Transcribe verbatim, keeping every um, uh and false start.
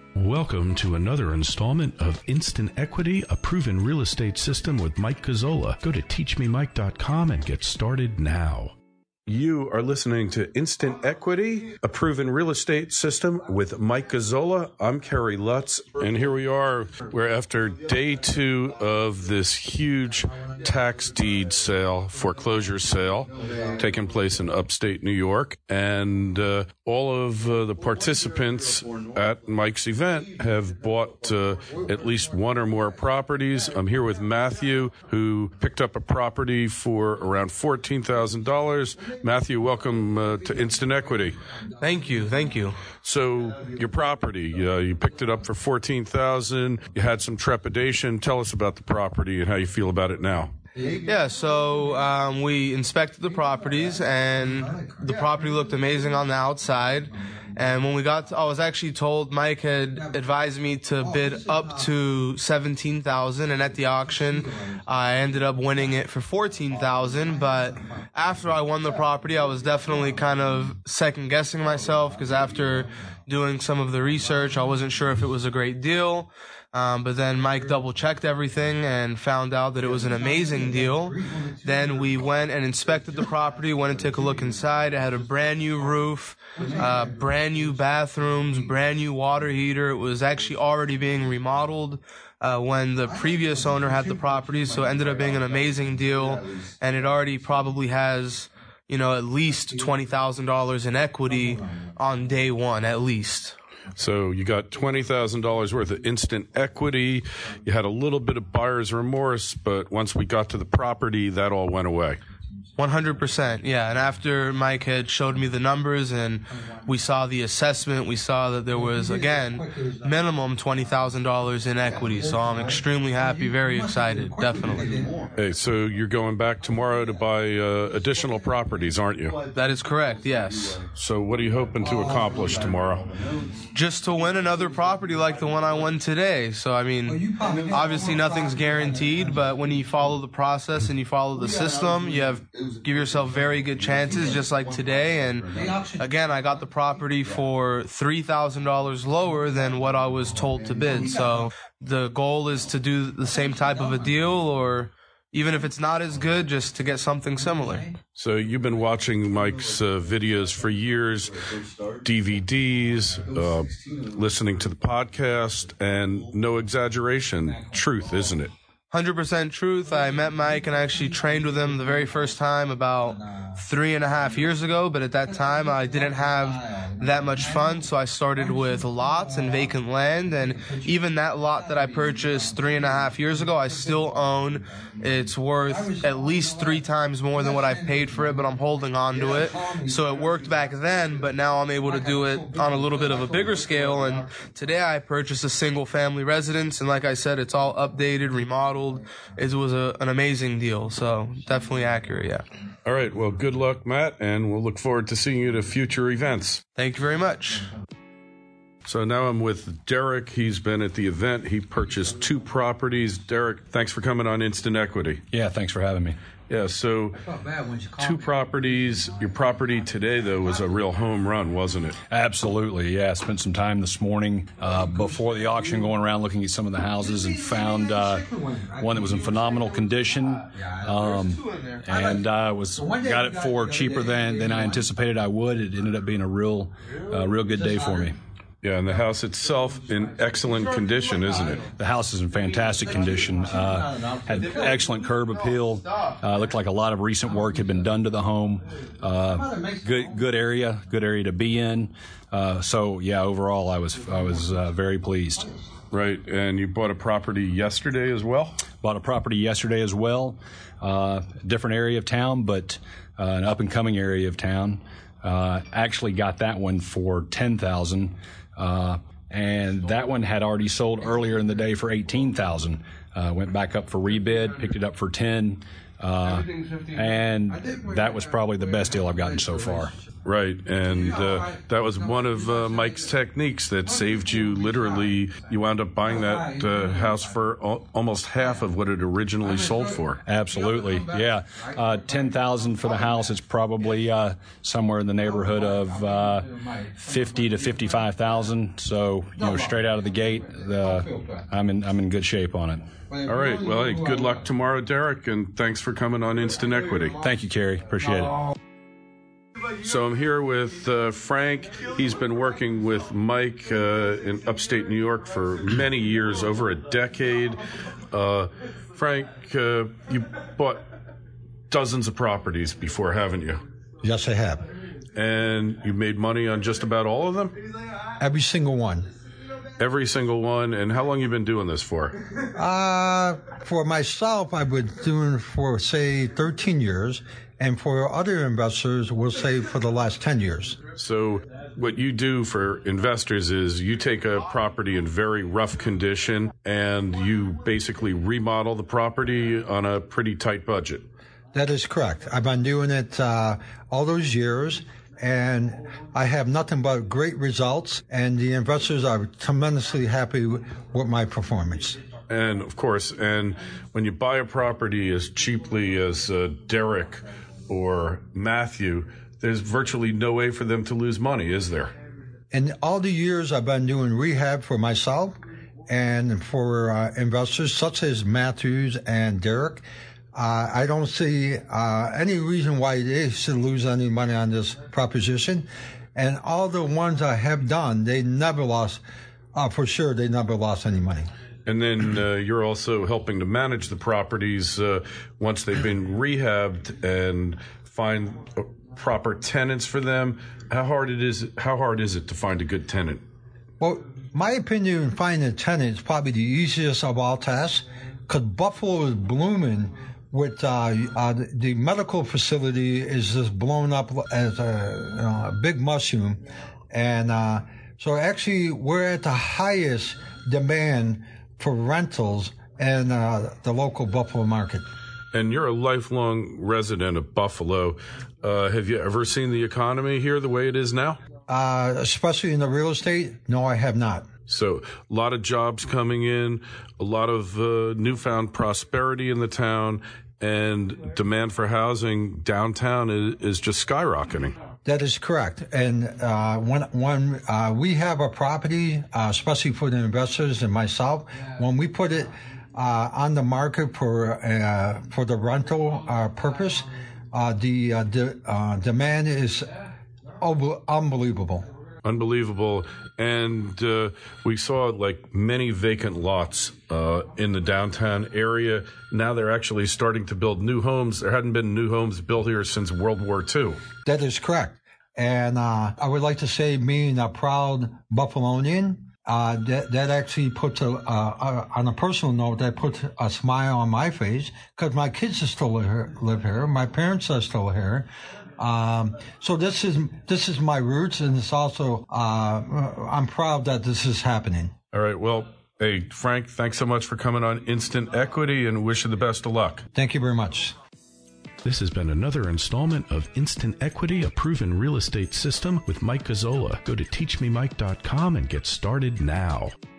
Welcome to another installment of Instant Equity, a proven real estate system with Mike Gazzola. Go to teach me mike dot com and get started now. You are listening to Instant Equity, a proven real estate system with Mike Gazzola. I'm Kerry Lutz, and here we are. We're after day two of this huge tax deed sale, foreclosure sale, taking place in upstate New York. And uh, all of uh, the participants at Mike's event have bought uh, at least one or more properties. I'm here with Matthew, who picked up a property for around fourteen thousand dollars. Matthew, welcome uh, to Instant Equity. Thank you, thank you. So your property, uh, you picked it up for fourteen thousand dollars. You had some trepidation. Tell us about the property and how you feel about it now. Yeah, so um, we inspected the properties, and the property looked amazing on the outside. And when we got to, I was actually told, Mike had advised me to bid up to seventeen thousand dollars, and at the auction, I ended up winning it for fourteen thousand dollars. But after I won the property, I was definitely kind of second-guessing myself, because after doing some of the research, I wasn't sure if it was a great deal. Um, but then Mike double-checked everything and found out that it was an amazing deal. Then we went and inspected the property, went and took a look inside. It had a brand-new roof, uh, brand-new bathrooms, brand-new water heater. It was actually already being remodeled uh, when the previous owner had the property, so it ended up being an amazing deal. And it already probably has, you know, at least twenty thousand dollars in equity on day one, at least. So you got twenty thousand dollars worth of instant equity. You had a little bit of buyer's remorse, but once we got to the property, that all went away. one hundred percent, yeah. And after Mike had showed me the numbers and we saw the assessment, we saw that there was, again, minimum twenty thousand dollars in equity. So I'm extremely happy, very excited, definitely. Hey, so you're going back tomorrow to buy uh, additional properties, aren't you? That is correct, yes. So what are you hoping to accomplish tomorrow? Just to win another property like the one I won today. So, I mean, obviously nothing's guaranteed, but when you follow the process and you follow the system, you have give yourself very good chances, just like today. And again, I got the property for three thousand dollars lower than what I was told to bid. So the goal is to do the same type of a deal, or even if it's not as good, just to get something similar. So you've been watching Mike's uh, videos for years, D V Ds, uh, listening to the podcast, and no exaggeration, truth, isn't it? one hundred percent truth. I met Mike and I actually trained with him the very first time about three and a half years ago, but at that time I didn't have that much funds, so I started with lots and vacant land, and even that lot that I purchased three and a half years ago, I still own. It's worth at least three times more than what I paid for it, but I'm holding on to it. So it worked back then, but now I'm able to do it on a little bit of a bigger scale, and today I purchased a single family residence, and like I said, it's all updated, remodeled. It was a, an amazing deal, so definitely accurate, yeah. All right, well, good luck, Matt, and we'll look forward to seeing you at future events. Thank you very much. So now I'm with Derek. He's been at the event. He purchased two properties. Derek, thanks for coming on Instant Equity. Yeah, thanks for having me. Yeah, so two properties. Your property today, though, was a real home run, wasn't it? Absolutely, yeah. I spent some time this morning uh, before the auction going around looking at some of the houses and found uh, one that was in phenomenal condition, um, and uh, was got it for cheaper than, than I anticipated I would. It ended up being a real, uh, real good day for me. Yeah, and the house itself in excellent condition, isn't it? The house is in fantastic condition. Uh, had excellent curb appeal. Uh, looked like a lot of recent work had been done to the home. Uh, good, good area, good area to be in. Uh, so yeah, overall, I was I was uh, very pleased. Right, and you bought a property yesterday as well? Bought a property yesterday as well. Uh, different area of town, but uh, an up and coming area of town. Uh, actually got that one for ten thousand dollars. Uh, and that one had already sold earlier in the day for eighteen thousand dollars. Uh, went back up for rebid, picked it up for ten, uh, and that was probably the best deal I've gotten so far. Right, and uh, that was one of uh, Mike's techniques that saved you literally. You wound up buying that uh, house for al- almost half of what it originally sold for. Absolutely, yeah. Uh, ten thousand for the house. It's probably uh, somewhere in the neighborhood of uh, fifty to fifty-five thousand. So you know, straight out of the gate, uh, I'm in I'm in good shape on it. All right. Well, hey, good luck tomorrow, Derek, and thanks for coming on Instant Equity. Thank you, Kerry. Appreciate it. So I'm here with uh, Frank. He's been working with Mike uh, in upstate New York for many years, over a decade. Uh, Frank, uh, you bought dozens of properties before, haven't you? Yes, I have. And you made money on just about all of them? Every single one. Every single one. And how long you been doing this for? Uh, for myself, I've been doing it for, say, thirteen years. And for other investors, we'll say for the last ten years. So what you do for investors is you take a property in very rough condition and you basically remodel the property on a pretty tight budget. That is correct. I've been doing it uh, all those years, and I have nothing but great results, and the investors are tremendously happy with my performance. And, of course, and when you buy a property as cheaply as uh, Derek or Matthew, there's virtually no way for them to lose money, is there? In all the years I've been doing rehab for myself and for uh, investors such as Matthews and Derek, uh, I don't see uh, any reason why they should lose any money on this proposition. And all the ones I have done, they never lost, uh, for sure, they never lost any money. And then uh, you're also helping to manage the properties uh, once they've been rehabbed and find uh, proper tenants for them. How hard it is? How hard is it to find a good tenant? Well, my opinion in finding a tenant is probably the easiest of all tasks, because Buffalo is blooming with uh, uh, the medical facility is just blown up as a, you know, a big mushroom, and uh, so actually we're at the highest demand for rentals in uh, the local Buffalo market. And you're a lifelong resident of Buffalo. Uh, have you ever seen the economy here the way it is now? Uh, especially in the real estate? No, I have not. So a lot of jobs coming in, a lot of uh, newfound prosperity in the town, and demand for housing downtown is, is just skyrocketing. That is correct. And uh, when when uh, we have a property, uh, especially for the investors and myself, when we put it uh, on the market for uh, for the rental uh, purpose, uh, the uh, de- uh, demand is ob- unbelievable. Unbelievable. And uh, we saw like many vacant lots uh, in the downtown area. Now they're actually starting to build new homes. There hadn't been new homes built here since World War Two. That is correct. And uh, I would like to say, being a proud Buffalonian, uh, that, that actually puts a, uh, uh, on a personal note, that puts a smile on my face, because my kids are still here, live here. My parents are still here. Um, so this is this is my roots, and it's also uh, I'm proud that this is happening. All right. Well, hey, Frank, thanks so much for coming on Instant Equity, and wish you the best of luck. Thank you very much. This has been another installment of Instant Equity, a proven real estate system with Mike Gazzola. Go to teach me mike dot com and get started now.